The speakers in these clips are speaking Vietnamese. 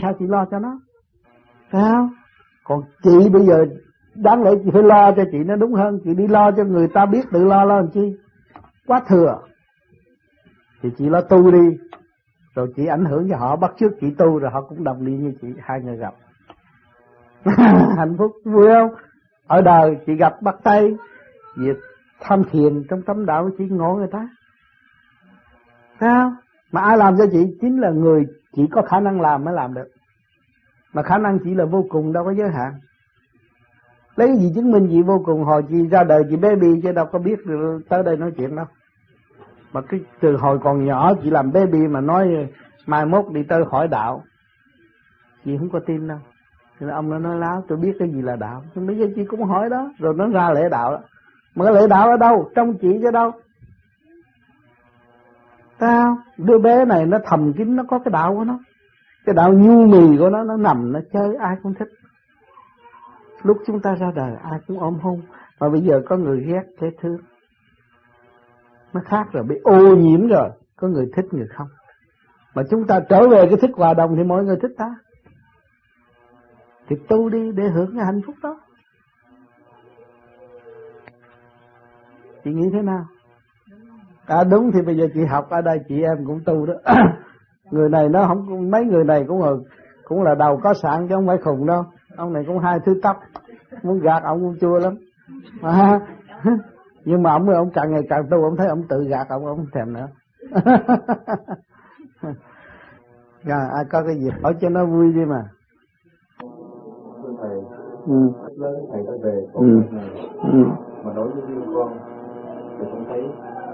sao chị lo cho nó, phải không? Còn chị bây giờ đáng lẽ chị phải lo cho chị nó đúng hơn. Chị đi lo cho người ta biết tự lo làm chi, quá thừa. Thì chị lo tu đi, rồi chị ảnh hưởng cho họ, bắt chước chị tu, rồi họ cũng đồng đi như chị, hai người gặp. Hạnh phúc vui không? Ở đời chị gặp bắt tay việc tham thiền trong tâm đạo, chị ngộ người ta, thấy không? Mà ai làm cho chị? Chính là người chị có khả năng làm mới làm được. Mà khả năng chỉ là vô cùng, đâu có giới hạn. Lấy cái gì chứng minh chị vô cùng? Hồi chị ra đời chị baby chứ đâu có biết được tới đây nói chuyện đâu. Mà cái từ hồi còn nhỏ chị làm baby mà nói mai mốt đi tới hỏi đạo, chị không có tin đâu. Thì ông nó nói láo, tôi biết cái gì là đạo. Nhưng bây giờ chị cũng hỏi đó, rồi nó ra lễ đạo đó. Mà cái lễ đạo ở đâu? Trong chị chứ đâu. Sao? Đứa bé này nó thầm kín, nó có cái đạo của nó. Cái đạo nhu mì của nó nằm, nó chơi, ai cũng thích. Lúc chúng ta ra đời ai cũng ôm hôn. Mà bây giờ có người ghét, thế thương. Nó khác rồi, bị ô nhiễm rồi. Có người thích, người không. Mà chúng ta trở về cái thích hòa đồng thì mọi người thích ta. Thì tu đi để hưởng cái hạnh phúc đó. Chị nghĩ thế nào? Đúng, thì bây giờ chị học ở đây chị em cũng tu đó. Người này nó không, mấy người này cũng là đầu có sạn chứ không phải khùng đâu. Ông này cũng hai thứ tóc, muốn gạt ông cũng chua lắm. Nhưng mà ông càng ngày càng tu, ông thấy ông tự gạt ông không thèm nữa. Ai có cái gì hỏi cho nó vui đi mà. Thưa thầy, lớn thầy đã về cuộc này, mà đối với riêng con thì con thấy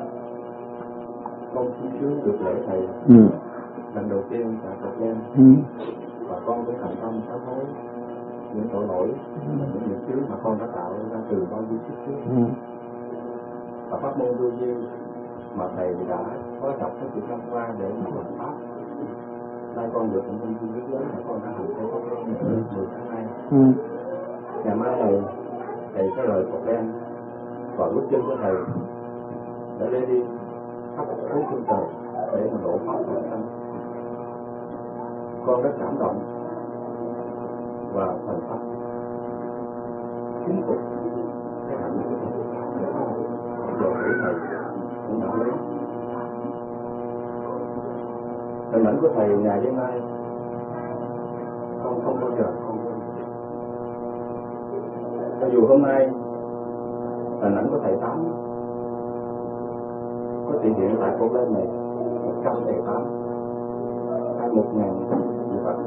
con sung sướng được lễ thầy. Lần đầu tiên tại Phật Đen, và con cũng thành tâm sám hối những tội lỗi và những nghiệp chướng mà con đã tạo ra từ bao nhiêu kiếp trước. Và pháp môn vô vi mà thầy đã có đọc cái chục năm qua để làm pháp. Nay con được một thông tin rất lớn là con đã hành theo pháp môn này 10 tháng nay. Ngày mai này thầy có lời Phật Đen và bước chân của thầy đã lấy đi khắp bốn phương trời để mà độ pháp Phật sanh. Con rất cảm động và thành tâm kính phục cái hạnh của thầy. Giờ của thầy cũng đã lấy hình ảnh của thầy ngày đêm nay, con không bao giờ không quên. Cho dù hôm nay hình ảnh của thầy Tám có thể hiện tại cuộc lên này 100 thầy Tám hay 1000 như vậy,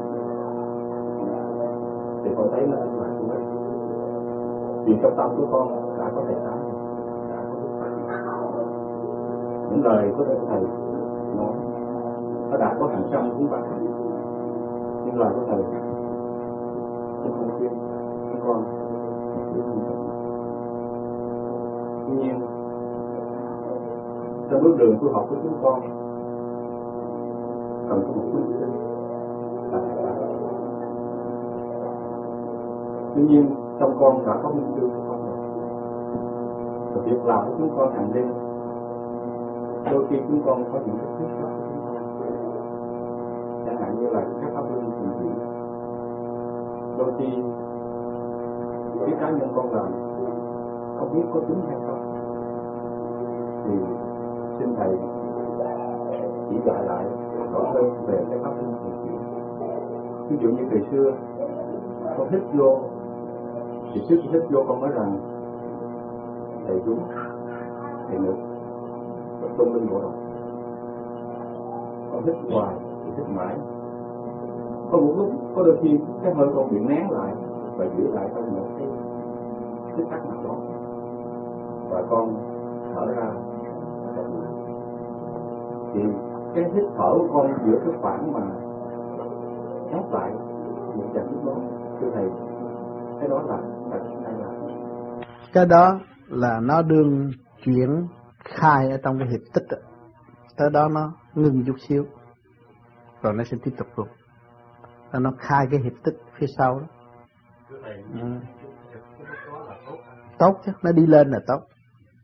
thì con thấy nó là của ấy. Vì trong tâm của con đã có thầy Tám, đã có những lời của thầy nói, nó đã có hàng trăm cuốn bản. Những lời của thầy tôi không khuyên các con. Tuy nhiên trong bước đường tu học của chúng con cần có một quyết tâm là thầy Tám. Tuy nhiên trong con đã có minh sư của con rồi. Và việc làm của chúng con hàng đêm, đôi khi chúng con có những cái khuyết điểm của chúng con, chẳng hạn như là các pháp luân thường chuyển. Đôi khi cái cá nhân con làm không biết có đúng hay không, thì xin thầy chỉ dạy lại rõ hơn về cái pháp luân thường chuyển. Ví dụ như ngày xưa con hít vô, thì trước khi hít vô con nói rằng thầy đúng, thầy ngược, và tôn linh ngộ độc. Con hít hoài thì hít mãi, có một lúc có đôi khi cái hơi con bị nén lại và giữ lại trong một cái tích tắc nào đó, và con thở ra. Thì cái hít thở của con giữa cái khoảng mà ép lại một trận lúc đó, thưa thầy, cái đó là hay là cái đó là nó đương chuyển khai ở trong cái hiệp tích đó. Tới đó nó ngừng chút xíu rồi nó sẽ tiếp tục luôn. Nó khai cái hiệp tích phía sau đó. Tốt chứ, nó đi lên là tốt.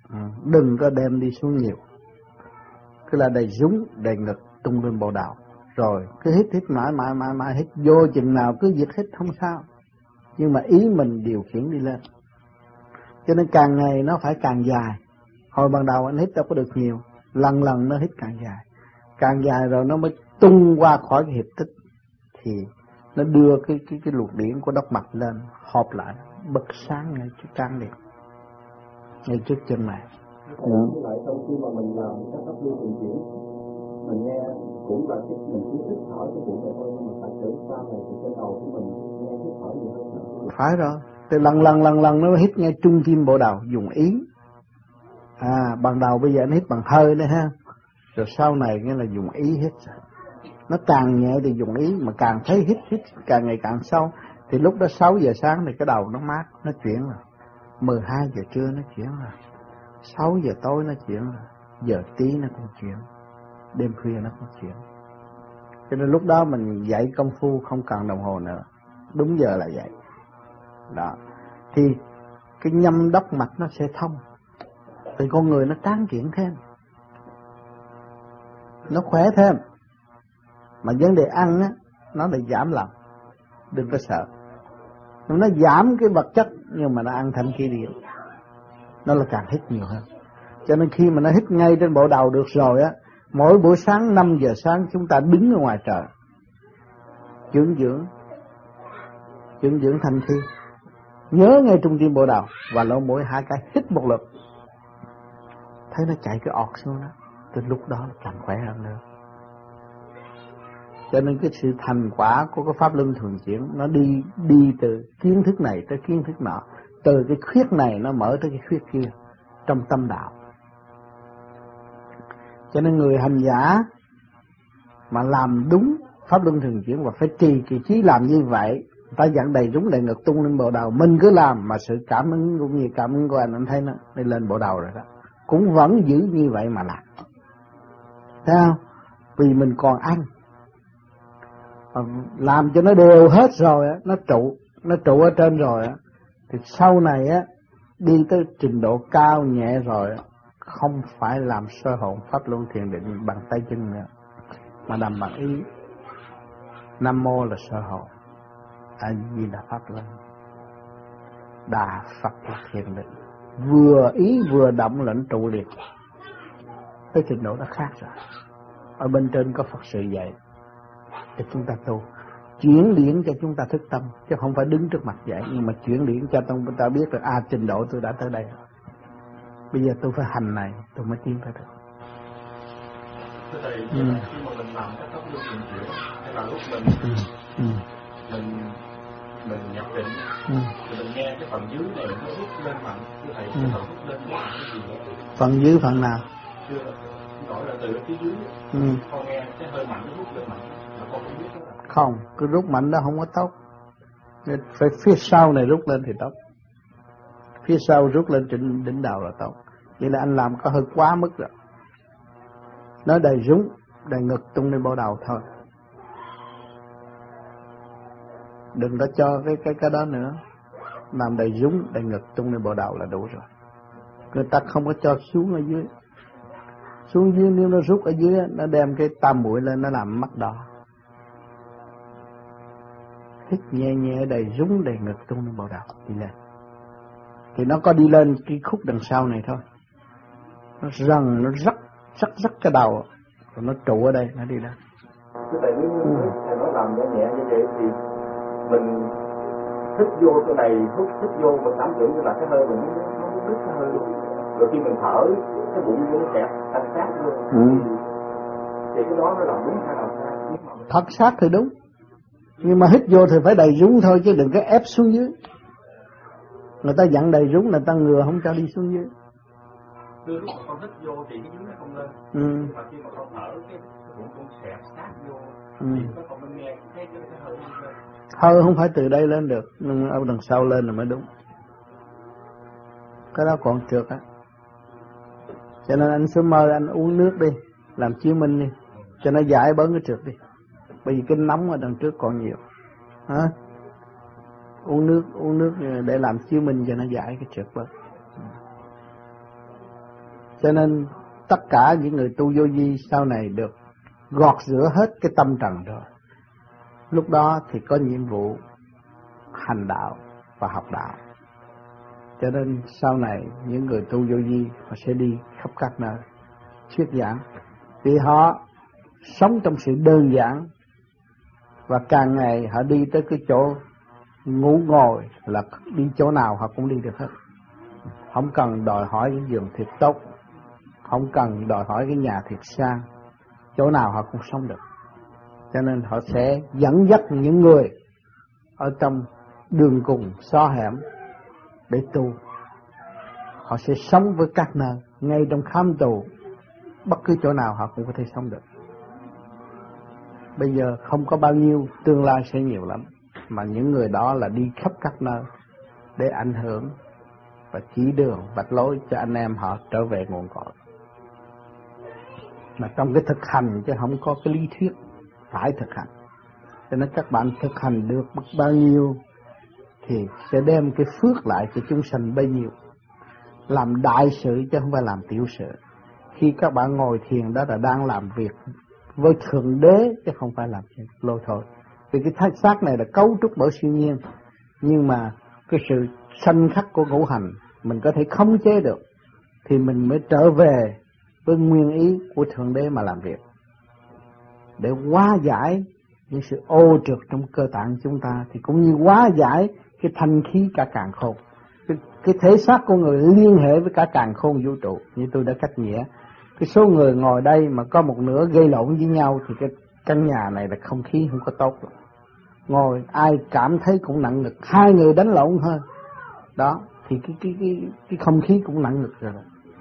Đừng có đem đi xuống nhiều. Cứ là đầy dúng, đầy ngực, tung lên bộ đạo. Rồi cứ hít mãi hít vô chừng nào cứ việc hít không sao. Nhưng mà ý mình điều khiển đi lên. Cho nên càng ngày nó phải càng dài. Hồi ban đầu anh hít đâu có được nhiều, lần nó hít càng dài rồi nó mới tung qua khỏi cái hiệp tích, thì nó đưa cái luồng điển của đốc mạch lên họp lại bật sáng ngay trước trán liền, ngay trước chân này. Với lại trong khi mà mình làm các pháp luân thường chuyển, mình nghe cũng là mình chỉ thích thở cái bụng này thôi, nhưng mà thật sự sau này thì trên đầu của mình nghe thích thở nhiều hơn. Phải rồi, từ lần nó hít ngay trung tim bộ đầu, dùng ý. Ban đầu bây giờ anh hít bằng hơi đấy ha, rồi sau này nghĩa là dùng ý hít. Nó càng nhẹ thì dùng ý, mà càng thấy hít càng ngày càng sâu, thì lúc đó 6 giờ sáng thì cái đầu nó mát, nó chuyển rồi. 12 giờ trưa nó chuyển rồi, 6 giờ tối nó chuyển rồi, giờ tí nó cũng chuyển, đêm khuya nó cũng chuyển. Cho nên lúc đó mình dạy công phu không cần đồng hồ nữa, đúng giờ là vậy. Đó, thì cái nhâm đốc mạch nó sẽ thông, thì con người nó tráng kiện thêm, nó khỏe thêm. Mà vấn đề ăn á, nó lại giảm lòng, đừng có sợ. Nó giảm cái vật chất, nhưng mà nó ăn thanh khí điện, nó là càng hít nhiều hơn. Cho nên khi mà nó hít ngay trên bộ đầu được rồi á, mỗi buổi sáng 5 giờ sáng chúng ta đứng ở ngoài trời dưỡng dưỡng thanh khí, nhớ ngay trung tim bộ đầu và lỗ mũi 2 cái hít một lượt, thấy nó chạy cái ọt xuống đó, từ lúc đó càng khỏe hơn nữa. Cho nên cái sự thành quả của cái pháp luân thường chuyển nó đi từ kiến thức này tới kiến thức nọ, từ cái khuyết này nó mở tới cái khuyết kia trong tâm đạo. Cho nên người hành giả mà làm đúng pháp luân thường chuyển và phải trì kỳ trí làm như vậy, ta dặn đầy rúng đầy ngực tung lên bộ đầu, mình cứ làm mà sự cảm ứng cũng như cảm ứng của anh thấy nó đi lên bộ đầu rồi đó, cũng vẫn giữ như vậy mà làm. Thấy không? Vì mình còn ăn, làm cho nó đều hết rồi á, nó trụ ở trên rồi á, thì sau này á đi tới trình độ cao nhẹ rồi á, không phải làm soi hồn pháp luân thiền định bằng tay chân nữa, mà làm bằng ý. Nam mô là soi hồn, A Di Đà Pháp Luân, Đà Phật là thiền định, vừa ý vừa động lẫn trụ liền. Tới trình độ nó khác rồi. Ở bên trên có Phật sự dạy để chúng ta tu, chuyển điển cho chúng ta thức tâm, chứ không phải đứng trước mặt dạy, nhưng mà chuyển điển cho chúng ta biết được trình độ tôi đã tới đây, bây giờ tôi phải hành này tôi mới tiến tới được. Thưa thầy, khi mà mình làm các pháp luân thường chuyển, hay là lúc mình nhập định, thì mình nghe cái phần dưới này nó rút lên mạnh, thưa thầy, cái phần rút lên nó là cái gì vậy? Phần dưới phần nào? Chưa, gọi là từ phía dưới, con nghe cái hơi mạnh nó rút lên mạnh, mà con không biết đó là... Không, cứ rút mạnh đó không có tốt, phải phía sau này rút lên thì tốt, phía sau rút lên trên đỉnh đầu là tốt. Vậy là anh làm có hơi quá mức rồi. Nó đầy rúng, đầy ngực tung lên bộ đầu thôi, đừng có cho cái đó nữa. Làm đầy rúng, đầy ngực tung lên bộ đầu là đủ rồi. Người ta không có cho xuống ở dưới. Xuống dưới nếu nó rút ở dưới, nó đem cái tam muội lên, nó làm mắt đỏ. Hít nhẹ nhẹ đầy rúng, đầy ngực tung lên bộ đầu đi lên. Thì nó có đi lên cái khúc đằng sau này thôi. Nó răng, nó rắc cái đầu, rồi nó trụ ở đây, nó đi lên. Cái tại nếu thầy nói làm nhẹ như vậy thì mình hít vô cái này, hít vô mình cảm tưởng như là cái hơi mình nó đứt cái hơi luôn. Rồi khi mình thở, cái bụng nó kẹt thành sát luôn. Thì cái đó nó làm đúng hay làm sai? Thật sát thì đúng, nhưng mà hít vô thì phải đầy rúng thôi, chứ đừng có ép xuống dưới. Người ta dặn đầy rúng là ta ngừa không cho đi xuống dưới. Lúc mà con hít vô thì cái dưới nó không lên, mà khi mà con thở cái bụng con xẹp sát vô thì nó còn mới nghe cái hơi lên. Hơi không phải từ đây lên được, nhưng ở đằng sau lên là mới đúng. Cái đó còn trượt á. Cho nên anh sớm mơ anh uống nước đi, làm chiếu minh đi, cho nó giải bớt cái trượt đi. Bởi vì cái nóng ở đằng trước còn nhiều. Hả? Uống nước để làm chiếu minh cho nó giải cái trượt bớt. Cho nên tất cả những người tu vô vi sau này được gọt rửa hết cái tâm trần rồi. Lúc đó thì có nhiệm vụ hành đạo và học đạo. Cho nên sau này những người tu vô vi họ sẽ đi khắp các nơi thuyết giảng, vì họ sống trong sự đơn giản, và càng ngày họ đi tới cái chỗ ngủ ngồi là đi chỗ nào họ cũng đi được hết. Không cần đòi hỏi cái giường thiệt tốt, không cần đòi hỏi cái nhà thiệt sang, chỗ nào họ cũng sống được. Cho nên họ sẽ dẫn dắt những người ở trong đường cùng xó hẻm để tu. Họ sẽ sống với các nơi, ngay trong khám tù, bất cứ chỗ nào họ cũng có thể sống được. Bây giờ không có bao nhiêu, tương lai sẽ nhiều lắm. Mà những người đó là đi khắp các nơi để ảnh hưởng và chỉ đường, vạch lối cho anh em họ trở về nguồn cội. Mà trong cái thực hành chứ không có cái lý thuyết, phải thực hành. Cho nên các bạn thực hành được bao nhiêu thì sẽ đem cái phước lại cho chúng sanh bấy nhiêu. Làm đại sự chứ không phải làm tiểu sự. Khi các bạn ngồi thiền đó là đang làm việc với Thượng Đế chứ không phải làm chuyện lôi thôi. Vì cái thân xác này là cấu trúc bởi siêu nhiên, nhưng mà cái sự sanh khắc của ngũ hành mình có thể khống chế được, thì mình mới trở về với nguyên ý của Thượng Đế mà làm việc, để hóa giải những sự ô trượt trong cơ tạng chúng ta, thì cũng như hóa giải cái thanh khí cả càn khôn. Cái thể xác của người liên hệ với cả càn khôn vũ trụ. Như tôi đã cách nghĩa, cái số người ngồi đây mà có một nửa gây lộn với nhau thì cái căn nhà này là không khí không có tốt rồi. Ngồi ai cảm thấy cũng nặng ngực, hai người đánh lộn hơn đó thì cái không khí cũng nặng ngực rồi.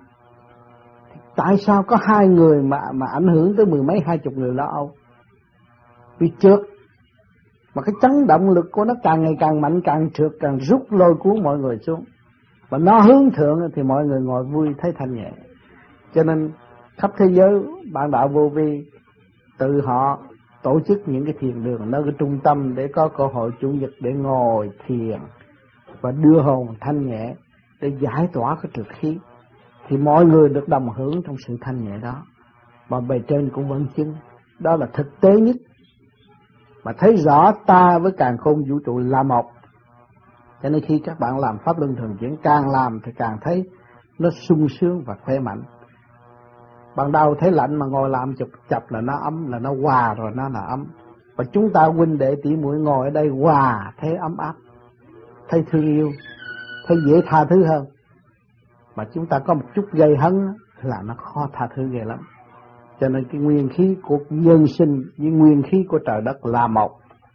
Thì tại sao có hai người mà ảnh hưởng tới mười mấy 20 người lo âu? Vì trượt, mà cái chấn động lực của nó càng ngày càng mạnh, càng trượt càng rút lôi cuốn mọi người xuống. Và nó hướng thượng thì mọi người ngồi vui thấy thanh nhẹ. Cho nên khắp thế giới bạn đạo vô vi tự họ tổ chức những cái thiền đường nơi cái trung tâm để có cơ hội chủ nhật để ngồi thiền và đưa hồn thanh nhẹ để giải tỏa cái trượt khí, thì mọi người được đồng hưởng trong sự thanh nhẹ đó. Mà bề trên cũng vẫn chứng đó là thực tế nhất, mà thấy rõ ta với càn khôn vũ trụ là một. Cho nên khi các bạn làm pháp luân thường chuyển, càng làm thì càng thấy nó sung sướng và khỏe mạnh. Ban đầu thấy lạnh mà ngồi làm chập là nó ấm, là nó hòa rồi nó là ấm. Và chúng ta huynh đệ tỷ muội ngồi ở đây hòa thấy ấm áp, thấy thương yêu, thấy dễ tha thứ hơn. Mà chúng ta có một chút gây hấn là nó khó tha thứ ghê lắm. Cho nên cái nguyên khí của nhân sinh với nguyên khí của trời đất là một,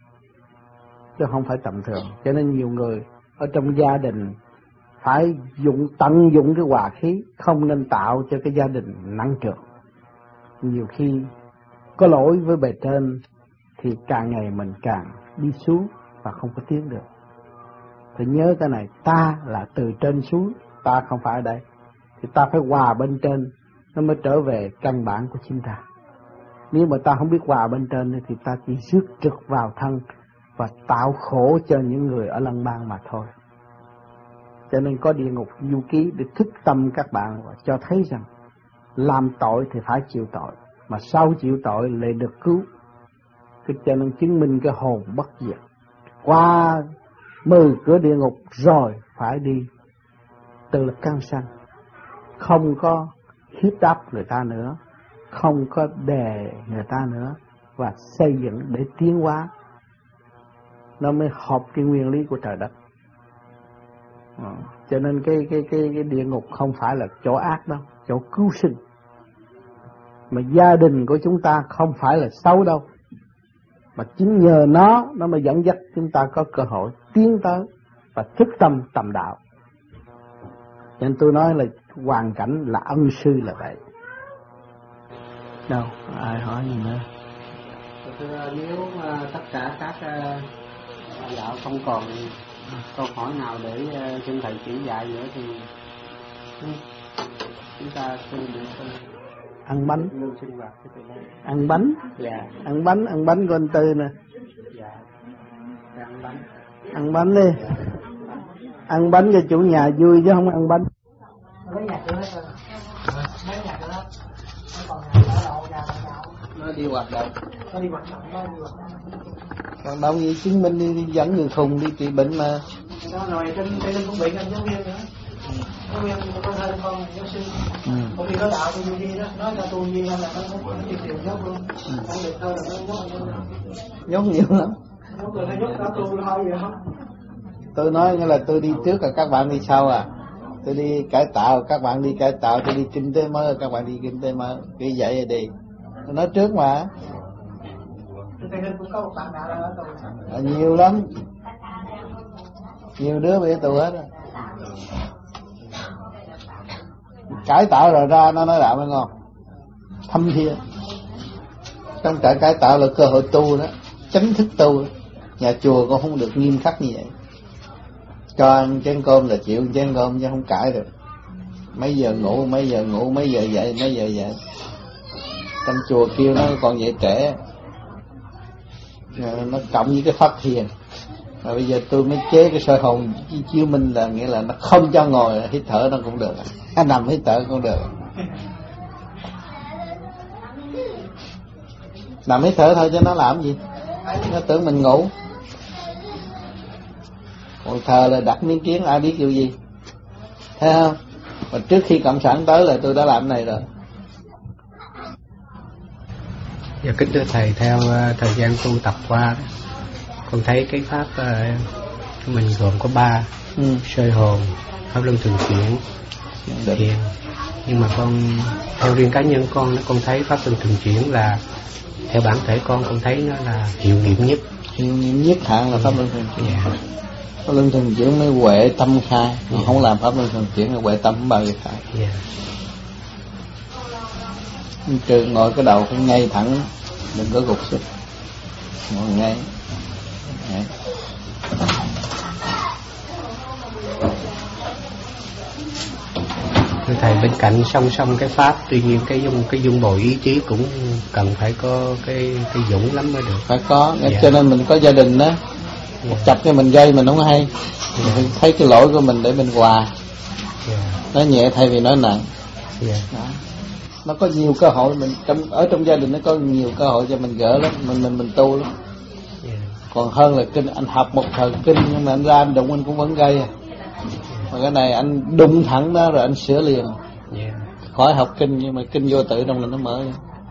chứ không phải tầm thường. Cho nên nhiều người ở trong gia đình phải tận dụng cái hòa khí, không nên tạo cho cái gia đình nặng trược. Nhiều khi có lỗi với bề trên thì càng ngày mình càng đi xuống và không có tiến được. Phải nhớ cái này, ta là từ trên xuống, ta không phải ở đây. Thì ta phải hòa bên trên, nó mới trở về căn bản của chính ta. Nếu mà ta không biết hòa bên trên thì ta chỉ rước trực vào thân và tạo khổ cho những người ở lân bang mà thôi. Cho nên có địa ngục du ký để thức tâm các bạn và cho thấy rằng làm tội thì phải chịu tội, mà sau chịu tội lại được cứu. Cho nên chứng minh cái hồn bất diệt. Qua 10 cửa địa ngục rồi phải đi từ lực căn sanh, không có hiếp đáp người ta nữa, không có đè người ta nữa, và xây dựng để tiến hóa. Nó mới hợp cái nguyên lý của trời đất. Cho nên cái địa ngục không phải là chỗ ác đâu, chỗ cứu sinh. Mà gia đình của chúng ta không phải là xấu đâu, mà chính nhờ nó mới dẫn dắt chúng ta có cơ hội tiến tới và thức tâm tầm đạo. Cho nên tôi nói là hoàn cảnh là ân sư là vậy. Đâu, ai hỏi gì nữa? Nếu tất cả các đạo không còn câu hỏi nào để xin thầy chỉ dạy nữa thì chúng ta xin được ăn bánh. lưu sinh hoạt cái từ đây. Ăn bánh? Dạ. Ăn bánh của anh Tư nè. Dạ. Ăn bánh. Ăn bánh đi. Dạ. Ăn bánh cho chủ nhà vui chứ không ăn bánh. Mấy nhà cửa hết rồi. Mấy nhà cửa hết. Còn nhà ở lộ nhà. Nó đi đi hoạt động. Nó đi hoạt động. Hoạt động gì chứng minh đi dẫn người khùng đi trị bệnh mà. Nó nói trên cũng bị anh giáo viên nữa. Giáo viên con thầy con giáo sư. Có khi nó đạo tôi gì đó, nói cho tôi gì là nó cũng tiền tiền nhốt luôn. Không được thôi là nó nhốt nhiều lắm. Nhốt rồi nó nhốt cả tôi thôi vậy không? Tôi nói nghĩa là tôi đi trước rồi các bạn đi sau à. Tôi đi cải tạo, các bạn đi cải tạo, tôi đi kinh tế mới, các bạn đi kinh tế mới. Cái vậy rồi đi. Tôi nói trước mà. Tây Ninh cũng có một bạn nào đó tôi. Nhiều lắm. Nhiều đứa bị tù hết rồi. Cải tạo rồi ra nó nói đạo mới ngon. Thâm thiên. Trong trại cải tạo là cơ hội tu đó, chánh thức tu đó. Nhà chùa con không được nghiêm khắc như vậy. Cho ăn chén cơm là chịu chén cơm chứ không cãi được. Mấy giờ ngủ, mấy giờ ngủ, mấy giờ dậy, mấy giờ dậy. Trong chùa kêu nó còn dậy trễ. Nó cộng với cái pháp thiền. Mà bây giờ tôi mới chế cái soi hồn chiếu minh là nghĩa là nó không cho ngồi hít thở nó cũng được. Nằm hít thở cũng được. Nằm hít thở thôi chứ nó làm gì. Nó tưởng mình ngủ. Còn thờ là đặt miếng kiến ai biết kiểu gì. Thấy không? Mà trước khi cộng sản tới là tôi đã làm cái này rồi. Dạ kính thưa thầy, theo thời gian tu tập qua con thấy cái pháp của mình gồm có 3: soi hồn, pháp luân thường chuyển, thiền. Nhưng mà con theo riêng cá nhân con thấy pháp luân thường chuyển là theo bản thể con thấy nó là hiệu nghiệm nhất. Hiệu nghiệm nhất hạng là pháp luân thường chuyển. Yeah. Pháp luân thường chuyển mới huệ tâm khai. Yeah. Không làm pháp luân thường chuyển là huệ tâm không bao giờ khai. Yeah. Trừ ngồi cái đầu phải ngay thẳng, đừng có gục xuống, ngồi ngay. Đấy. Thưa thầy, bên cạnh song song cái pháp, tuy nhiên cái dung bồi ý chí cũng cần phải có cái dũng lắm mới được. Phải có, cho nên mình có gia đình đó, chập cái mình gây mình không hay, mình phải thấy cái lỗi của mình để mình hòa, nói nhẹ thay vì nói nặng. Nó có nhiều cơ hội, mình ở trong gia đình nó có nhiều cơ hội cho mình gỡ lắm, mình tu lắm. Còn hơn là kinh, anh học một thời kinh nhưng mà anh ra anh đụng anh cũng vẫn gây. Mà cái này anh đụng thẳng đó rồi anh sửa liền. Khỏi học kinh nhưng mà kinh vô tự trong là nó mở.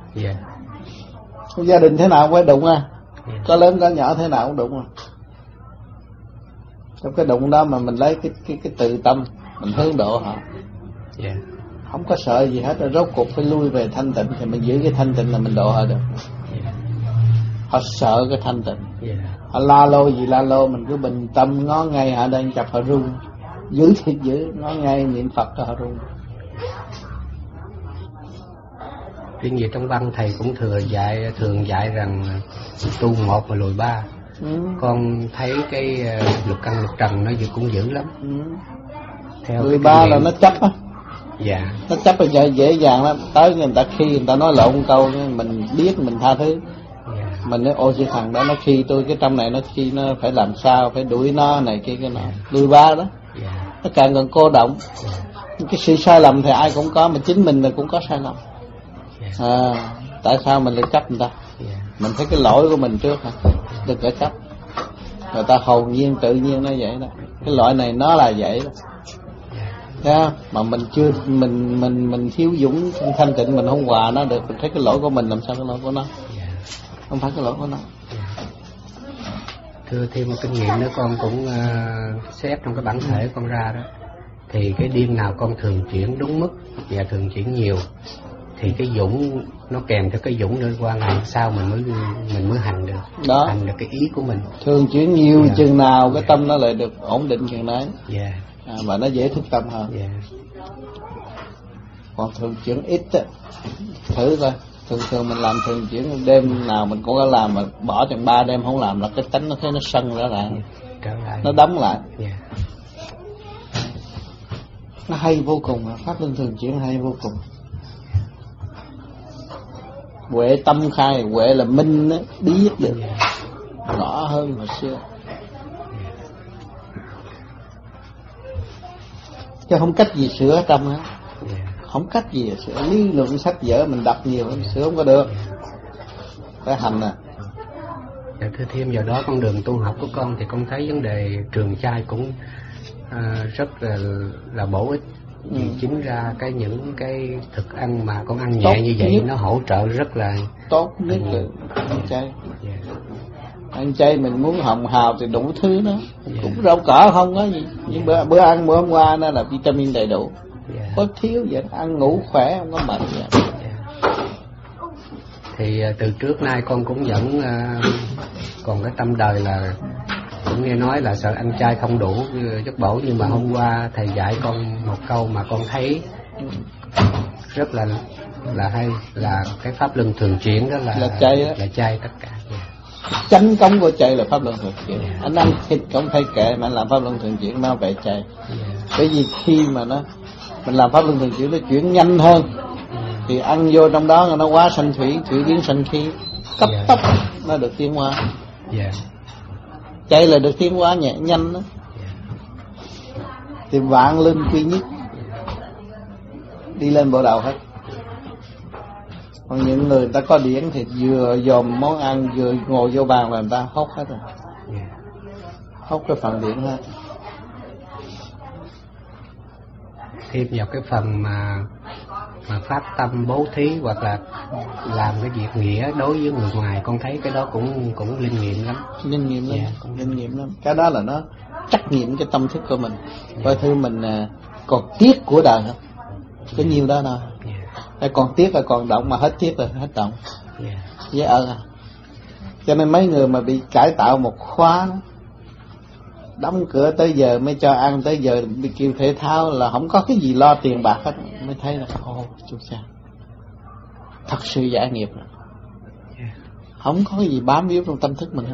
Gia đình thế nào cũng phải đụng à. Có lớn có nhỏ thế nào cũng đụng à. Trong cái đụng đó mà mình lấy cái tự tâm mình hướng độ họ. Không có sợ gì hết, rốt cuộc phải lui về thanh tịnh thì mình giữ cái thanh tịnh là mình độ họ được. Họ sợ cái thanh tịnh. Họ la lô gì la lô, mình cứ bình tâm ngó ngay họ đang chập họ run. Giữ thiệt giữ, ngó ngay niệm Phật cho họ run. Tuy nhiên trong văn thầy cũng thường dạy rằng tu một mà lùi 3. Con thấy cái lục căn lục trần nó cũng dữ lắm. Theo 13 là nó chấp á. Dạ. Nó chấp là dễ dàng lắm. Tới người ta khi người ta nói lộn câu mình biết mình tha thứ. Mình nói ôi thằng đó nó khi tôi cái trong này nó khi nó phải làm sao, phải đuổi nó này kia cái nào. 13 đó. Nó càng gần cô động. Cái sự sai lầm thì ai cũng có, mà chính mình là cũng có sai lầm. Tại sao mình lại chấp người ta? Mình thấy cái lỗi của mình trước hả? Đừng có chấp. Người ta hồn nhiên tự nhiên nó vậy đó. Cái loại này nó là vậy đó. Thấy mà mình chưa mình thiếu dũng thanh tịnh, mình không hòa nó được. Mình thấy cái lỗi của mình làm sao cái lỗi của nó? Không phải cái lỗi của nó. Thưa thêm một kinh nghiệm nữa, con cũng xét trong cái bản thể con ra đó, thì cái đêm nào con thường chuyển đúng mức và thường chuyển nhiều thì cái dũng nó kèm theo cái dũng nữa, qua ngày sau mình mới hành được đó. Hành được cái ý của mình. Thường chuyển nhiều chừng nào cái tâm nó lại được ổn định chừng đấy. Và nó dễ thức tâm hơn. Còn thường chuyển ít á, thử coi. Thường mình làm thường chuyển đêm nào mình cũng có làm, mà bỏ chừng 3 đêm không làm là cái tánh nó thấy nó sân ra lại. Nó đóng lại. Nó hay vô cùng, pháp luân thường chuyển hay vô cùng. Huệ tâm khai, huệ là minh á, biết được rõ hơn hồi xưa. Chứ không cách gì sửa tâm á. Không cách gì sửa, lý luận sách vở mình đọc nhiều sửa không có được. phải hành à. Dạ, thưa thêm vào đó con đường tu học của con thì con thấy vấn đề trường chay cũng rất là bổ ích. Vì chính ra những cái thực ăn mà con ăn nhẹ như vậy nó hỗ trợ rất là tốt nhất là ăn chay. Ăn chay mình muốn hồng hào thì đủ thứ đó, cũng rau cỏ không có gì, nhưng bữa ăn bữa hôm qua nó là vitamin đầy đủ, có thiếu vậy ăn ngủ khỏe không có mệt vậy. Thì từ trước nay con cũng vẫn còn cái tâm đời là cũng nghe nói là sợ ăn chay không đủ chất bổ, nhưng mà hôm qua thầy dạy con một câu mà con thấy rất là hay, là cái pháp luân thường chuyển đó là chay đó. Là chay tất cả. Chánh công của chay là pháp luân thường chuyển. Anh ăn thịt cũng thấy kệ mà anh làm pháp luân thường chuyển nó về chay. Bởi vì khi mà mình làm pháp luân thường chuyển nó chuyển nhanh hơn, thì ăn vô trong đó nó quá sanh thủy biến sanh khí, cấp tốc nó được tiến hóa. Chay là được tiến hóa nhẹ nhanh đó. Thì vạn linh quy nhất, đi lên bộ đầu hết. Còn những người ta có điển thì vừa dòm món ăn vừa ngồi vô bàn là người ta hốt hết rồi, hốt cái phần điển hết. Thêm vào cái phần mà phát tâm bố thí hoặc là làm cái việc nghĩa đối với người ngoài, con thấy cái đó cũng linh nghiệm lắm. Linh nghiệm lắm, linh nghiệm lắm. Cái đó là nó trách nhiệm cái tâm thức của mình. Coi thứ mình còn tiếc của đời không? Có nhiều đó thôi. Còn tiếc là còn động, mà hết tiếc là hết động. Dễ ơn à. Cho nên mấy người mà bị cải tạo một khóa đó, đóng cửa tới giờ mới cho ăn, tới giờ bị kêu thể thao là không có cái gì lo tiền bạc hết, mới thấy là chú cha thật sự giải nghiệp rồi. Không có cái gì bám víu trong tâm thức mình hết.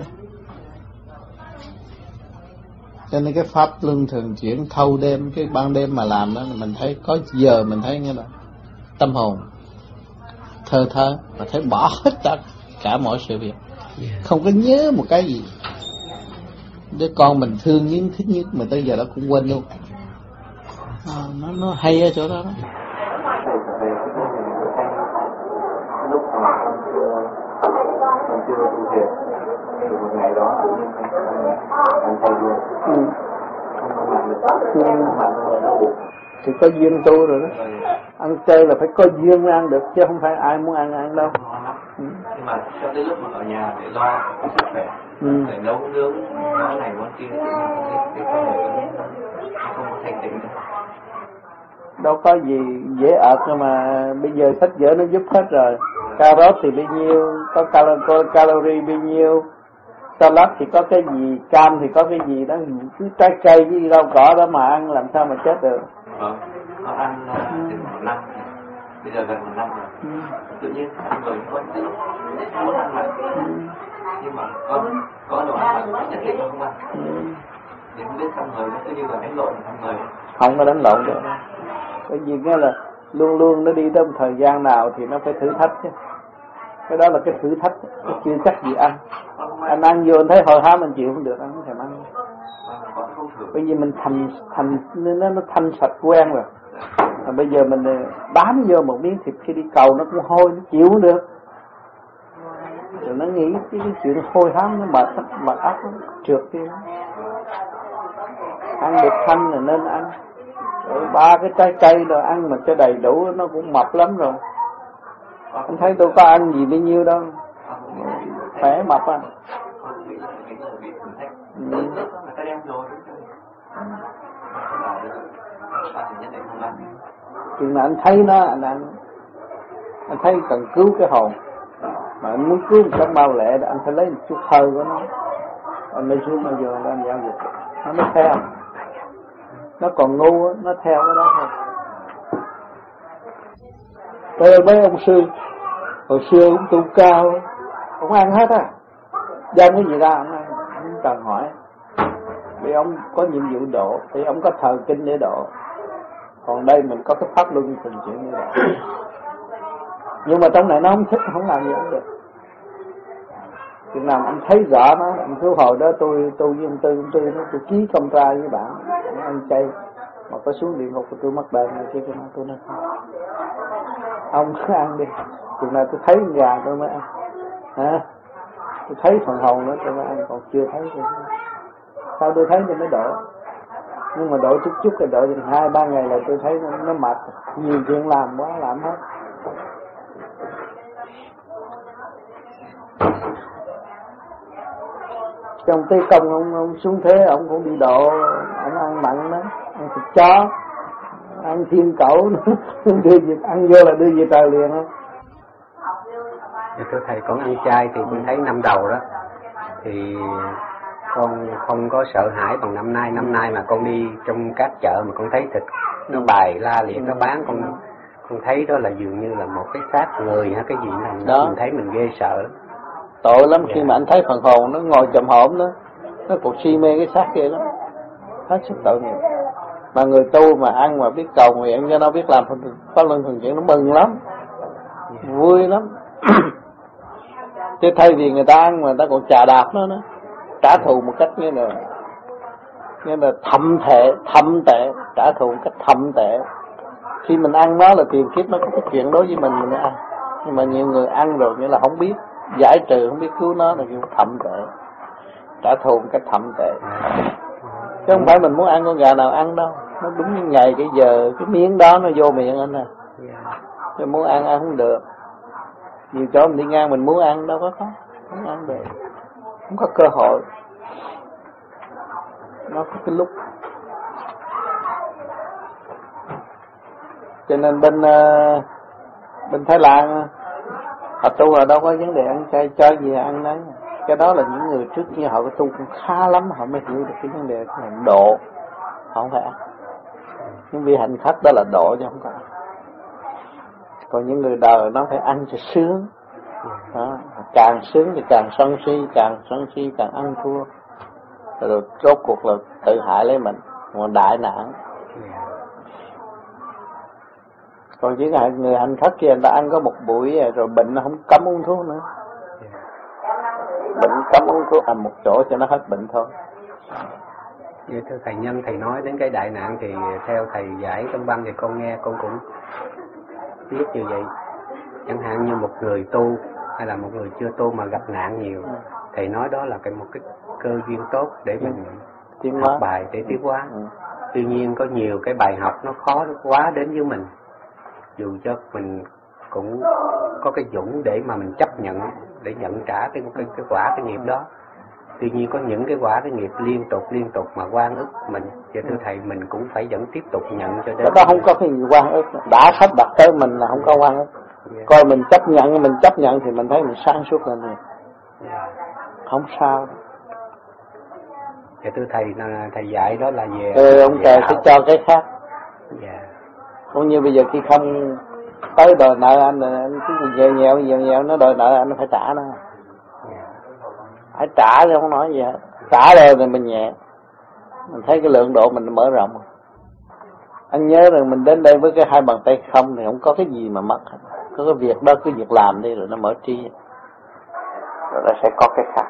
Cho nên cái pháp luân thường chuyển thâu đêm, cái ban đêm mà làm đó mình thấy có giờ mình thấy như là tâm hồn thơ thớ, mà thấy bỏ hết cả mọi sự việc, không có nhớ một cái gì. Đứa con mình thương nhất thích nhất mà tới giờ đó cũng quên luôn. Nó hay ở chỗ đó đó. Lúc mà con chưa tu thiền thì một ngày đó anh thầy luôn không làm được, thì có duyên tu rồi đó. Ăn chay là phải có duyên mới ăn được, chứ không phải ai muốn ăn đâu. Nhưng mà cho tới lúc mà ở nhà để lo cái sức khỏe, phải nấu nướng món này món kia, thì con người không có thành tựu. Đâu có gì dễ ợt, nhưng mà bây giờ sách vở nó giúp hết rồi. Cà rốt thì bao nhiêu, có calorie bao nhiêu, salad thì có cái gì, cam thì có cái gì đó, cứ trái cây với rau cỏ đó mà ăn làm sao mà chết được. Họ ăn đến 1 năm, bây giờ gần 1 năm rồi. Tự nhiên người có muốn ăn mặn, nhưng mà có đồ ăn mặn nhất định không ăn. Thì không biết xong rồi nó cứ như là đánh lộn xong rồi. Không có đánh lộn được. Cái gì nghĩa là luôn luôn nó đi tới một thời gian nào thì nó phải thử thách chứ. Cái đó là cái thử thách, nó chưa chắc gì ăn. Anh ăn vô anh thấy hồi hám anh chịu không được, anh không thèm ăn. Bởi vì mình nó thanh sạch quen rồi. Bây giờ mình bám vô một miếng thịt khi đi cầu nó cũng hôi, nó chịu không được. Rồi nó nghĩ cái chuyện hôi hám nó mệt óc nó trượt đi. Ăn được thanh là nên ăn. Rồi 3 cái trái cây rồi ăn mà cho đầy đủ nó cũng mập lắm rồi. Anh thấy tôi có ăn gì bao nhiêu đâu, khỏe mập à. Chuyện là anh thấy nó, anh thấy cần cứu cái hồn, mà anh muốn cứu một cách mau lẹ anh phải lấy một chút hơi của nó, anh mới xuống bây giờ anh giao dịch, nó mới theo. Nó còn ngu nó theo cái đó thôi. Tôi mấy ông sư hồi xưa ông tu cao, ông ăn hết á, đem cái gì ra ông ăn, không cần hỏi. Vì ông có nhiệm vụ độ, thì ông có thờ kinh để độ. Còn đây mình có cái pháp luân thường chuyển như vậy. Nhưng mà trong này nó không thích, không làm gì cũng được. Chừng nào anh thấy rõ nó, anh cứ hồi đó tôi với ông Tư nó tôi ký công tra với bạn, ông ăn chay mà có xuống địa ngục tôi mắc bệnh này kia, tôi nói không, ông cứ ăn đi, chừng nào tôi thấy gà tôi mới ăn. hả? Tôi thấy phần hồn đó tôi mới ăn, còn chưa thấy tôi. Sao tôi thấy tôi mới độ? Nhưng mà độ chút rồi độ chừng 2-3 ngày là tôi thấy nó mệt, nhiều chuyện làm quá, làm hết. Trong Tây Công ông xuống thế, ông cũng bị độ, ông ăn mặn đó, ăn thịt chó, ăn thiên cẩu đưa về, ăn vô là đưa về trời liền á. Thưa thầy, con ăn chay thì con thấy năm đầu đó thì con không có sợ hãi bằng năm nay mà con đi trong các chợ mà con thấy thịt nó bày la liệt nó bán, con thấy đó là dường như là một cái xác người hay cái gì đó, mình thấy mình ghê sợ lắm. Tội lắm khi mà anh thấy phần hồn nó ngồi chồm hổm đó, nó còn si mê cái xác kia đó, hết sức tội nghiệp. Mà người tu mà ăn mà biết cầu nguyện cho nó, biết làm pháp luân thường chuyển, nó mừng lắm, vui lắm. Chứ thay vì người ta ăn mà người ta còn chà đạp nó nữa, trả thù một cách như là thâm tệ, trả thù một cách thâm tệ. Khi mình ăn nó là tiền kiếp nó có cái chuyện đối với mình ăn, nhưng mà nhiều người ăn rồi như là không biết giải trừ, không biết cứu nó là kiểu thâm tệ, trả thù một cách thâm tệ. Chứ không phải mình muốn ăn con gà nào ăn đâu, nó đúng như ngày cái giờ cái miếng đó nó vô miệng anh nè, chứ muốn ăn không được. Nhiều chỗ mình đi ngang mình muốn ăn đâu có không ăn được, không có cơ hội. Nó có cái lúc. Cho nên bên Thái Lan họ tu ở đâu có vấn đề ăn chay, cho gì ăn đấy. Cái đó là những người trước kia họ tu cũng khá lắm, họ mới hiểu được cái vấn đề cái độ, họ không phải ăn. Những vị hành khách đó là độ chứ không có ăn. Còn những người đời nó phải ăn cho sướng đó. Càng sướng thì càng sân si, càng ăn thua, rồi rốt cuộc là tự hại lấy mình, mà đại nạn. Còn những người hành khách kia người ta ăn có một buổi rồi bệnh nó không cấm uống thuốc nữa, bệnh cấm uống thuốc ăn một chỗ cho nó hết bệnh thôi. Vậy thưa thầy, nhân thầy nói đến cái đại nạn thì theo thầy giải trong băng thì con nghe con cũng biết như vậy. Chẳng hạn như một người tu hay là một người chưa tu mà gặp nạn nhiều, thầy nói đó là một cái cơ duyên tốt để mình học bài để tiến hóa. Tuy nhiên có nhiều cái bài học nó khó quá đến với mình, dù cho mình cũng có cái dũng để mà mình chấp nhận, để nhận trả cái quả cái nghiệp đó. Tuy nhiên có những cái quả cái nghiệp liên tục mà oan ức mình, và thưa thầy mình cũng phải vẫn tiếp tục nhận cho đến. Đó không có cái gì oan ức, đã sắp đặt tới mình là không có oan ức. Coi mình chấp nhận thì mình thấy mình sáng suốt lên rồi, không sao. Dạ thưa thầy dạy đó là về ông trời sẽ cho cái khác. Dạ. Cũng như bây giờ khi không tới đòi nợ anh cứ dèo nó đòi nợ anh phải trả nó. Phải trả chứ không nói gì hết. Trả rồi thì mình nhẹ, mình thấy cái lượng độ mình mở rộng. Anh nhớ rằng mình đến đây với cái hai bàn tay không thì không có cái gì mà mất. Có cái việc đó cứ việc làm đi rồi nó mở trí, rồi nó sẽ có cái khác.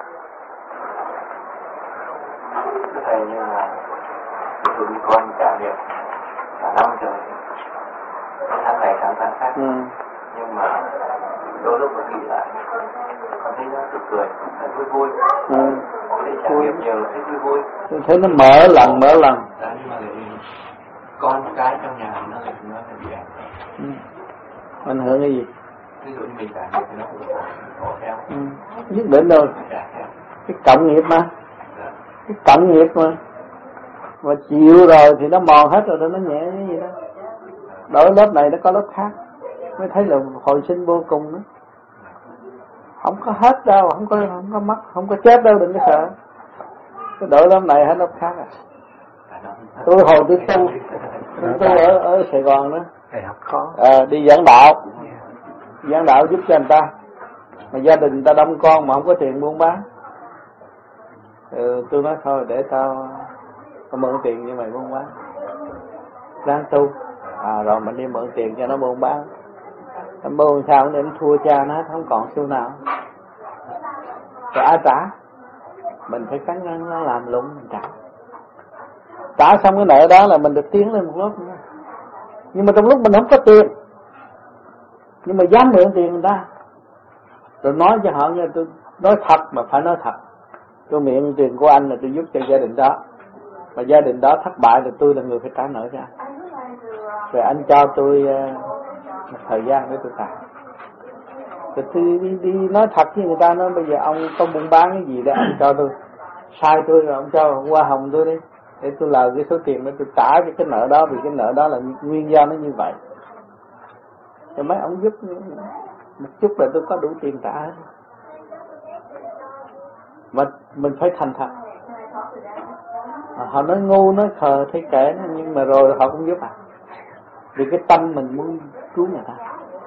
Thầy, nhưng mà tụi con trả việc cả năm rồi, tháng này sang tháng khác, nhưng mà đôi lúc có nghĩ lại con thấy nó cực cười, thấy vui. Thấy trả nghiệp nhiều thấy vui. Thấy nó mở lần. Đó, nhưng mà con cái trong nhà nó bị ảnh hưởng cái gì? Ví dụ như mình trả nghiệp thì nó cũng khổ theo. Nhất định đâu. Cái cộng nghiệp mà. Cái cộng nghiệp mà chịu rồi thì nó mòn hết rồi, nó nhẹ như vậy đó. Đổi lớp này nó có lớp khác, mới thấy là hồi sinh vô cùng đó. Không có hết đâu, không có mất, không có chết đâu, đừng có sợ. Cái đổi lớp này hết lớp khác à. Tôi hồi tôi tu ở Sài Gòn đó, thầy học khó. Đi giảng đạo giúp cho người ta, mà gia đình người ta đông con mà không có tiền buôn bán. Tôi nói thôi để tao mượn tiền cho mày buôn bán, đang tu. Rồi mình đi mượn tiền cho nó buôn bán. Nó buôn sao để nó thua cha nó hết, không còn xu nào. Rồi ai trả? Mình phải cắn răng nó làm lụng mình trả. Trả xong cái nợ đó là mình được tiến lên một lớp nữa. Nhưng mà trong lúc mình không có tiền, nhưng mà dám mượn tiền người ta, Rồi nói cho họ nghe, tôi nói thật mà phải nói thật. Tôi miệng tiền của anh là tôi giúp cho gia đình đó, mà gia đình đó thất bại thì tôi là người phải trả nợ cho anh. Rồi anh cho tôi một thời gian để tôi trả. Rồi tôi đi nói thật với người ta, nói bây giờ ông có buôn bán cái gì đó anh cho tôi, sai tôi rồi ông cho hoa hồng tôi đi, để tôi lời cái số tiền để tôi trả cái nợ đó, vì cái nợ đó là nguyên do nó như vậy. Rồi mấy ông giúp một chút là tôi có đủ tiền trả hết. Mà mình phải thành thật. Họ nói ngu, nói khờ, thấy kể, nhưng mà rồi họ cũng giúp vì cái tâm mình muốn cứu người ta.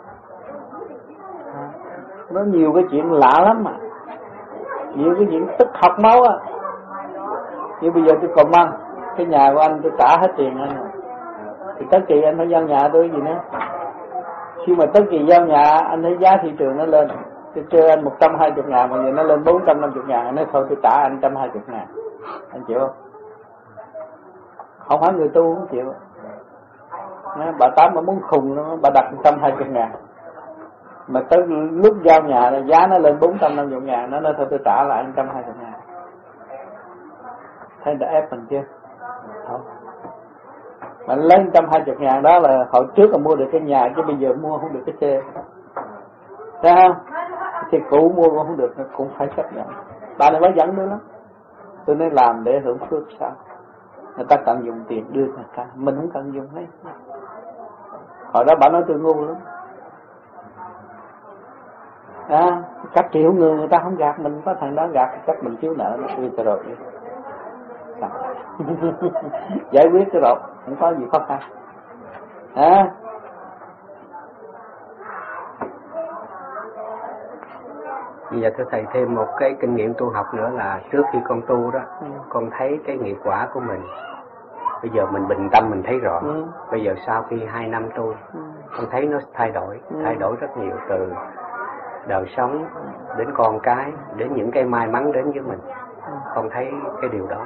Nó nhiều cái chuyện lạ lắm mà, nhiều cái chuyện tức học máu á. Như bây giờ tôi còn mang cái nhà của anh, tôi trả hết tiền anh rồi, thì tới kỳ anh phải giao nhà tôi cái gì nữa. Khi mà tới kỳ giao nhà, anh thấy giá thị trường nó lên, tôi chơi anh 120.000, mà giờ nó lên 450.000, anh nói thôi tôi trả anh 120.000, anh chịu không? Không phải người tu không chịu. Bà Tám mà muốn khùng nó, bà đặt 120.000, mà tới lúc giao nhà là giá nó lên 450.000, nó nói thôi tôi trả lại 120.000. Thấy đã ép mình chưa? Không. Mà lấy 120.000 đó là hồi trước là mua được cái nhà, chứ bây giờ mua không được cái xe. Thấy không? Xe cũ mua cũng không được, cũng phải chấp nhận. Bà này bà dẫn tôi lắm. Tôi nói làm để hưởng phước sao? Người ta cần dùng tiền đưa người ta, mình không cần dùng hết. Hồi đó bà nói tôi ngu lắm. Các triệu người ta không gạt mình, có thằng đó gạt chắc mình thiếu nợ nó tôi rồi. Giải quyết cái rồi, không có gì khó khăn. Bây giờ tôi thầy thêm một cái kinh nghiệm tu học nữa là trước khi con tu đó, con thấy cái nghiệp quả của mình. Bây giờ mình bình tâm mình thấy rõ. Bây giờ sau khi 2 năm tu, con thấy nó thay đổi rất nhiều, từ đời sống đến con cái, đến những cái may mắn đến với mình. Con thấy cái điều đó.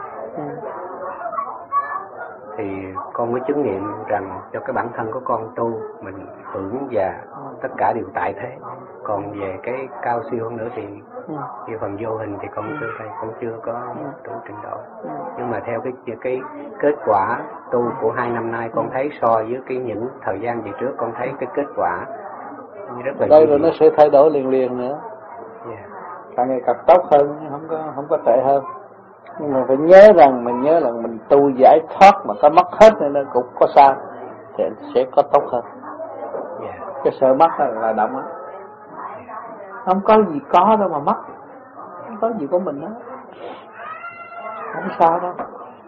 Thì con mới chứng nghiệm rằng cho cái bản thân của con tu, mình hưởng và tất cả đều tại thế. Còn về cái cao siêu hơn nữa thì về phần vô hình thì con chưa có đủ trình độ. Nhưng mà theo cái kết quả tu của 2 năm nay, con thấy so với những thời gian về trước, con thấy cái kết quả rất là đây rồi nó sẽ thay đổi liền nữa. Càng ngày càng tốt hơn, không có tệ hơn. Nhưng mà phải nhớ rằng mình tu giải thoát mà có mất hết nên nó cũng có sao thì sẽ có tốt hơn. Cái sợ mất là động á, không có gì có đâu mà mất, không có gì của mình đó, không sao đâu.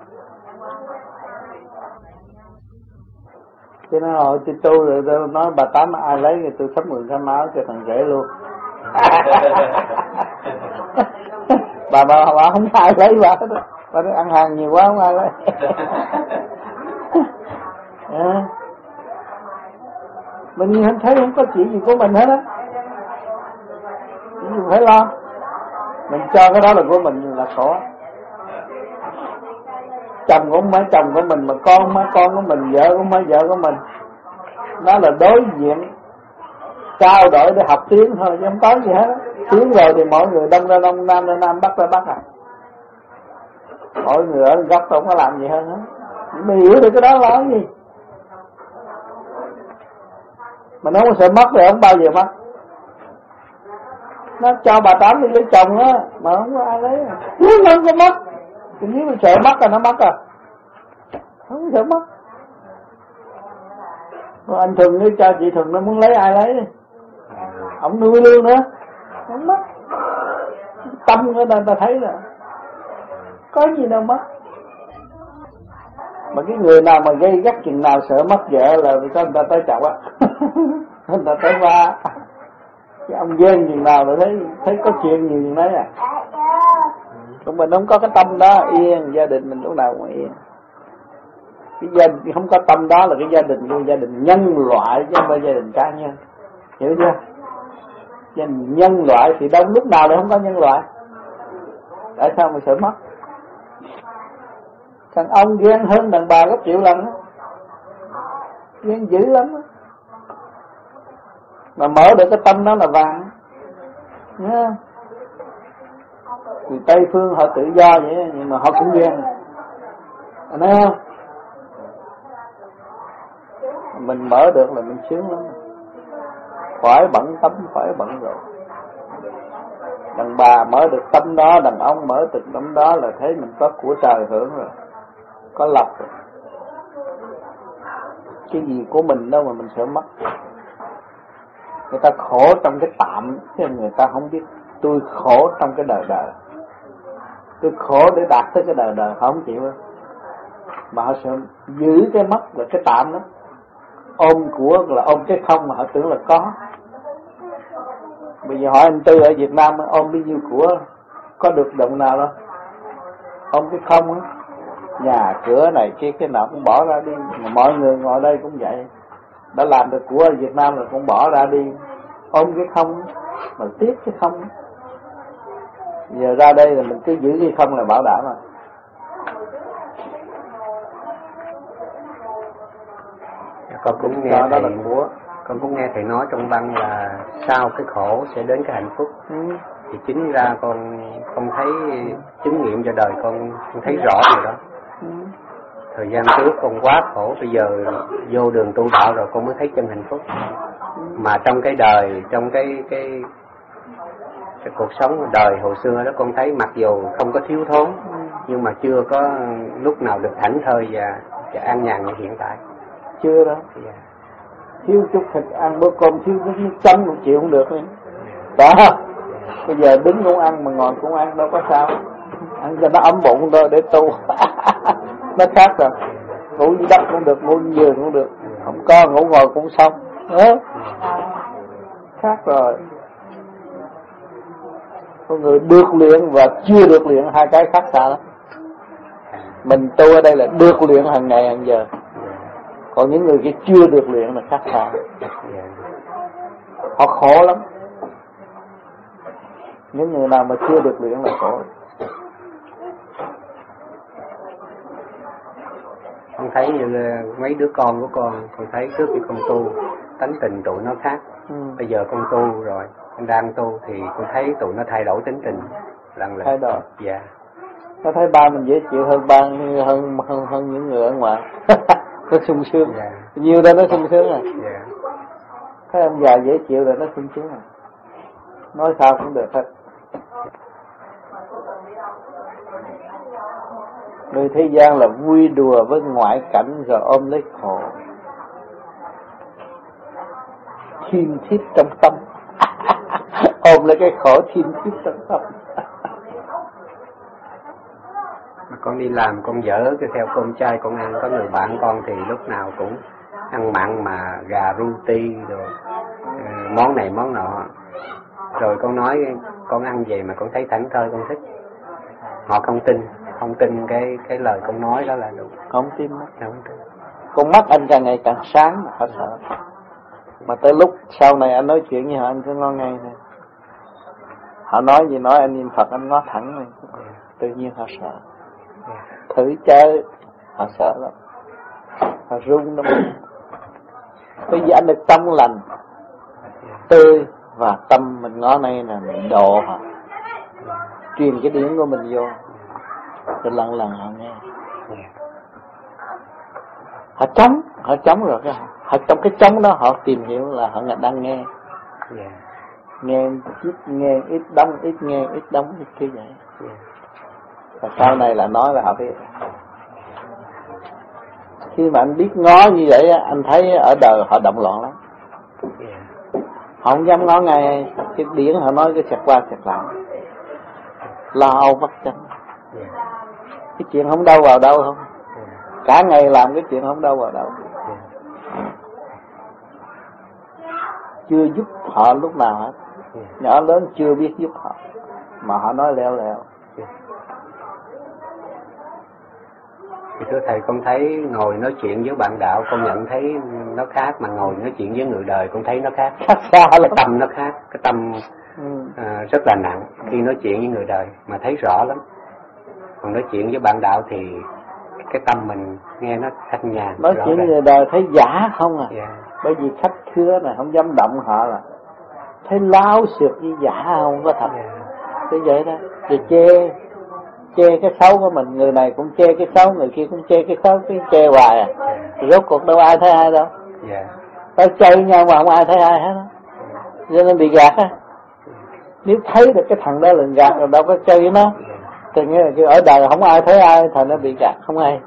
Cho nên hồi tôi tu rồi tôi nói bà Tám ai lấy thì tôi sắp mượn cái máu cho thằng rể luôn. bà không ai lấy bà nói ăn hàng nhiều quá không ai lấy. Mình thấy không có chuyện gì của mình hết á, mình phải lo. Mình cho cái đó là của mình là khổ. Chồng cũng mấy chồng của mình, mà con mấy con của mình, vợ cũng mấy vợ của mình. Nó là đối diện trao đổi để học tiếng thôi chứ không có gì hết. Tiếng rồi thì mỗi người đông ra đông, nam ra nam, bắc ra bắc à. Mỗi người ở góc không có làm gì hơn hết. Mình hiểu được cái đó là cái gì. Mà nó không sợ mất thì không bao giờ mất. Nó cho bà Tám đi lấy chồng á, mà không có ai lấy. Nó không có mất. Thì nếu mình sợ mất là nó mất à. Không sợ mất. Rồi anh Thuần với cho chị Thuần nó muốn lấy ai lấy đi. Ông nuôi luôn nữa. Không mất. Tâm của ta thấy là có gì đâu mất. Mà cái người nào mà gây gắt chừng nào sợ mất vợ là cho người ta tới chậu á. Người ta tới ba. Cái ông ghen chừng nào là thấy có chuyện nhiều chừng đấy à. Còn mình không có cái tâm đó yên, gia đình mình lúc nào cũng yên. Cái gia đình không có tâm đó là cái gia đình nhân loại chứ không phải gia đình cá nhân. Hiểu chưa? Gia đình nhân loại thì đâu lúc nào lại không có nhân loại. Tại sao mà sợ mất? Thằng ông ghen hơn đàn bà gấp triệu lần á. Ghen dữ lắm á. Mà mở được cái tâm đó là vàng. Nghe? Người Tây phương họ tự do vậy nhưng mà họ cũng ghen. Anh thấy không? Mình mở được là mình sướng lắm. Khỏi bận tâm, khỏi bận rồi. Đàn bà mở được tâm đó, đàn ông mở được tâm đó là thấy mình có của trời hưởng rồi, có lộc rồi. Cái gì của mình đâu mà mình sợ mất. Người ta khổ trong cái tạm, chứ người ta không biết tôi khổ trong cái đời đời. Tôi khổ để đạt tới cái đời đời, họ không chịu đâu. Mà họ sợ giữ cái mất là cái tạm đó. Ôm của là ôm cái không mà họ tưởng là có. Bây giờ hỏi anh Tư ở Việt Nam ôm bao nhiêu của, có được đồng nào đâu. Ôm cái không á, nhà cửa này kia cái nào cũng bỏ ra đi. Mà mọi người ngồi đây cũng vậy, đã làm được của ở Việt Nam rồi cũng bỏ ra đi. Ôm cái không mà tiếc cái không. Giờ ra đây là mình cứ giữ cái không là bảo đảm rồi. Con cũng nghe đó là của. Con cũng nghe thầy nói trong băng là sau cái khổ sẽ đến cái hạnh phúc. Thì chính ra con thấy chứng nghiệm cho đời con thấy rõ rồi đó. Thời gian trước con quá khổ, bây giờ vô đường tu đạo rồi con mới thấy chân hạnh phúc. Mà trong cái đời, trong cái cuộc sống đời hồi xưa đó, con thấy mặc dù không có thiếu thốn nhưng mà chưa có lúc nào được thảnh thơi và an nhàn như hiện tại. Chưa đó. Thiếu chút thịt ăn bữa cơm, thiếu chút nước chấm cũng chịu không được nữa. Đó. Bây giờ đứng cũng ăn mà ngồi cũng ăn, đâu có sao. Ăn cho nó ấm bụng thôi để tu. Nó khác rồi. Ngủ dưới đất cũng được, ngủ giường cũng được. Không có ngủ ngồi cũng xong. Khác rồi. Có người được luyện và chưa được luyện, hai cái khác xa lắm. Mình tu ở đây là được luyện hàng ngày hàng giờ. Còn những người kia chưa được luyện là khác xa. Họ khổ lắm. Những người nào mà chưa được luyện là khổ. Con thấy như mấy đứa con của con thấy trước khi con tu tánh tình tụi nó khác. Bây giờ con tu rồi, con đang tu thì con thấy tụi nó thay đổi tính tình lần lượt. Thay đổi. Dạ. Nó thấy ba mình dễ chịu hơn ba hơn những người ở ngoài. Nó sung sướng. Yeah. Nhiều đó nó sung sướng rồi. Yeah. Thấy ông già dễ chịu là nó sung sướng rồi. Nói sao cũng được hết. Người thế gian là vui đùa với ngoại cảnh rồi ôm lấy khổ. Thiên thiết trong tâm. Ôm lấy cái khổ thiên thiết trong tâm. Mà con đi làm con dở cái theo cơm chay con ăn, có người bạn con thì lúc nào cũng ăn mặn mà gà ruti rồi món này món nọ. Rồi con nói con ăn vậy mà con thấy thảnh thơi, con thích. Họ không tin cái lời con nói đó là đúng. Không tin. Con mắt anh càng ngày càng sáng mà họ sợ. Mà tới lúc sau này anh nói chuyện với họ anh cứ ngó ngay thôi. Họ nói gì nói anh niệm Phật anh ngó thẳng này. Tự nhiên họ sợ. Thử chơi họ sợ lắm. Họ run lắm. Bây giờ anh được tâm lành tươi và tâm mình ngó này là mình độ họ, truyền cái điển của mình vô rồi lần lần họ nghe. Họ trống rồi họ trong cái trống đó họ tìm hiểu là họ đang nghe. Nghe ít đóng ít nghe ít đóng ít kia vậy. Và sau này là nói là họ biết. Khi mà anh biết ngó như vậy anh thấy ở đời họ động loạn lắm. Họ không dám ngó ngay. Cái điển họ nói cái xẹt qua xẹt lại, lo âu bất chánh. Cái chuyện không đâu vào đâu không. Cả ngày làm cái chuyện không đâu vào đâu. Chưa giúp họ lúc nào hết. Nhỏ lớn chưa biết giúp họ mà họ nói leo leo. Thì thưa thầy, con thấy ngồi nói chuyện với bạn đạo con nhận thấy nó khác, mà ngồi nói chuyện với người đời con thấy nó khác. Khác xa lắm. Cái tâm nó khác, cái tâm rất là nặng khi nói chuyện với người đời mà thấy rõ lắm. Còn nói chuyện với bạn đạo thì cái tâm mình nghe nó thanh nhàn. Nói chuyện với người đời thấy giả không à. Yeah. Bởi vì khách khứa này không dám động họ là thấy láo xược với giả không có thật. Thế vậy đó. Rồi chê cái xấu của mình, người này cũng chê cái xấu, người kia cũng chê cái xấu, cái chê hoài à. Rồi rốt cuộc đâu ai thấy ai đâu. Tao chơi nhau mà không ai thấy ai hết đó. Cho nên bị gạt á. Nếu thấy được cái thằng đó là gạt rồi đâu có chơi với nó. Thì nghĩa là ở đời không ai thấy ai, thành nó bị gạt không ai.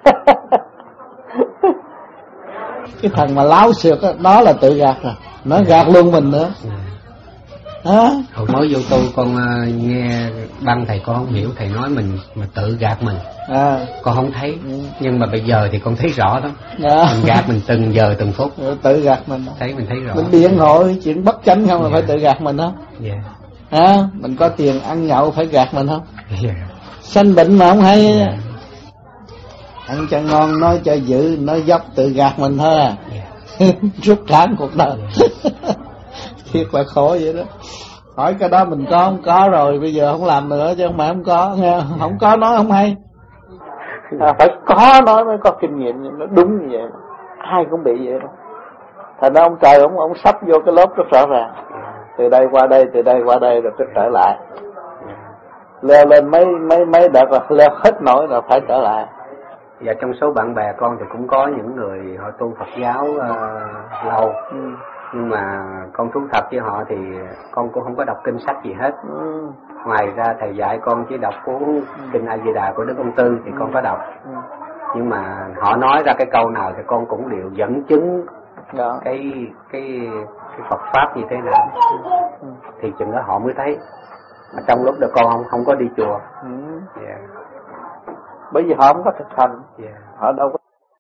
Cái thằng mà láo xược đó, đó là tự gạt à. Nó gạt luôn mình nữa. Hồi mới vô tu con nghe băng thầy con không hiểu, thầy nói mình mà tự gạt mình. Con không thấy, nhưng mà bây giờ thì con thấy rõ đó. Mình gạt mình từng giờ từng phút. Tự gạt mình. Mình thấy rõ. Mình biện hội chuyện bất chánh không là phải tự gạt mình không? Mình có tiền ăn nhậu phải gạt mình không? Sanh bệnh mà không hay. Ăn cho ngon, nói cho dữ, nói dốc, tự gạt mình thôi à. Rút cán cuộc đời. Thiệt là khổ vậy đó. Hỏi cái đó mình có không có rồi, bây giờ không làm nữa chứ không phải không có, nghe không có nói không hay. Phải có nói mới có kinh nghiệm, nó đúng như vậy. Ai cũng bị vậy đó. Thành ra ông trời ông sắp vô cái lớp rất rõ ràng. Từ đây qua đây, từ đây qua đây rồi cứ trở lại. Leo lên mấy đợt rồi leo hết nổi rồi phải trở lại. Và trong số bạn bè con thì cũng có những người họ tu Phật giáo lâu. Nhưng mà con thú thật với họ thì con cũng không có đọc kinh sách gì hết. Ngoài ra thầy dạy con chỉ đọc cuốn Kinh A Di Đà của Đức Ông Tư thì con có đọc. Nhưng mà họ nói ra cái câu nào thì con cũng đều dẫn chứng đó. Cái Phật pháp như thế nào thì chừng đó họ mới thấy. Mà trong lúc đó con không có đi chùa. Bởi vì họ không có thực hành. Họ đâu có